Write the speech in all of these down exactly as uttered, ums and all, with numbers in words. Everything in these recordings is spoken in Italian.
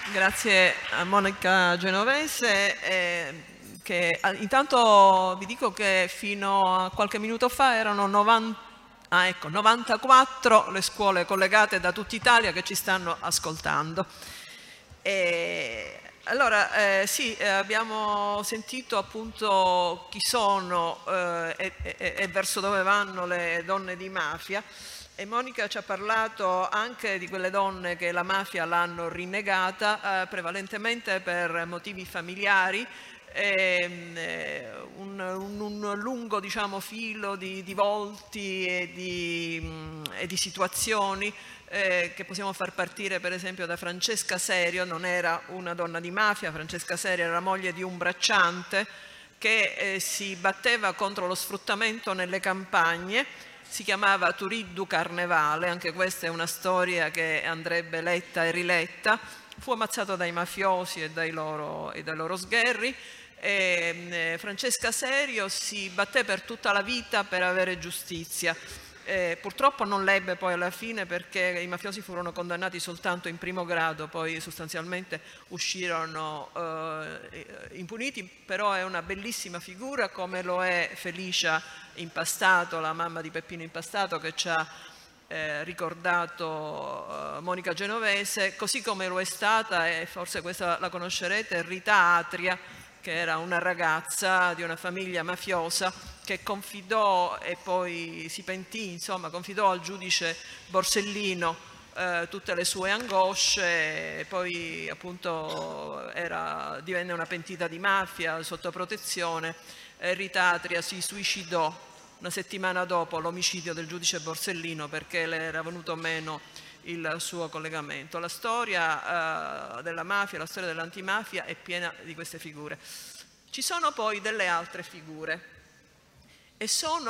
Grazie a Monica Genovese, eh, che ah, intanto vi dico che fino a qualche minuto fa erano novanta, ah, ecco, novantaquattro le scuole collegate da tutta Italia che ci stanno ascoltando. E allora, eh, sì, eh, abbiamo sentito appunto chi sono eh, e, e, e verso dove vanno le donne di mafia. E Monica ci ha parlato anche di quelle donne che la mafia l'hanno rinnegata, eh, prevalentemente per motivi familiari, e, eh, un, un, un lungo, diciamo, filo di, di volti e di, mh, e di situazioni eh, che possiamo far partire per esempio da Francesca Serio. Non era una donna di mafia, Francesca Serio era la moglie di un bracciante che eh, si batteva contro lo sfruttamento nelle campagne. Si chiamava Turiddu Carnevale, anche questa è una storia che andrebbe letta e riletta. Fu ammazzato dai mafiosi e dai loro, e dai loro sgherri. E, eh, Francesca Serio si batté per tutta la vita per avere giustizia. Eh, purtroppo non l'ebbe poi alla fine, perché i mafiosi furono condannati soltanto in primo grado, poi sostanzialmente uscirono eh, impuniti, però è una bellissima figura, come lo è Felicia Impastato, la mamma di Peppino Impastato, che ci ha eh, ricordato eh, Monica Genovese, così come lo è stata, e forse questa la conoscerete, Rita Atria, che era una ragazza di una famiglia mafiosa che confidò e poi si pentì, insomma, confidò al giudice Borsellino eh, tutte le sue angosce, e poi appunto era, divenne una pentita di mafia sotto protezione. E Rita Atria si suicidò una settimana dopo l'omicidio del giudice Borsellino, perché le era venuto meno il suo collegamento. La storia eh, della mafia, la storia dell'antimafia è piena di queste figure. Ci sono poi delle altre figure e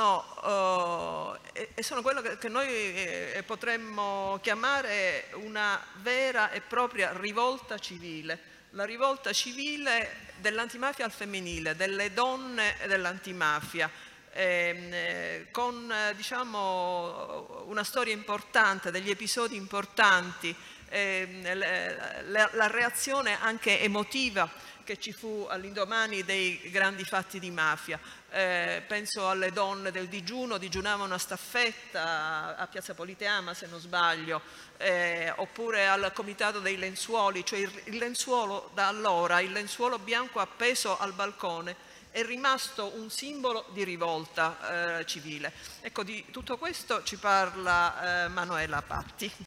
sono, eh, e sono quello che, che noi eh, potremmo chiamare una vera e propria rivolta civile. La rivolta civile dell'antimafia al femminile, delle donne dell'antimafia. Eh, con eh, diciamo, una storia importante, degli episodi importanti, eh, la, la reazione anche emotiva che ci fu all'indomani dei grandi fatti di mafia. Eh, penso alle donne del digiuno, digiunavano a staffetta a Piazza Politeama, se non sbaglio, eh, oppure al comitato dei lenzuoli, cioè il, il lenzuolo da allora, il lenzuolo bianco appeso al balcone, è rimasto un simbolo di rivolta eh, civile. Ecco, di tutto questo ci parla eh, Manuela Patti.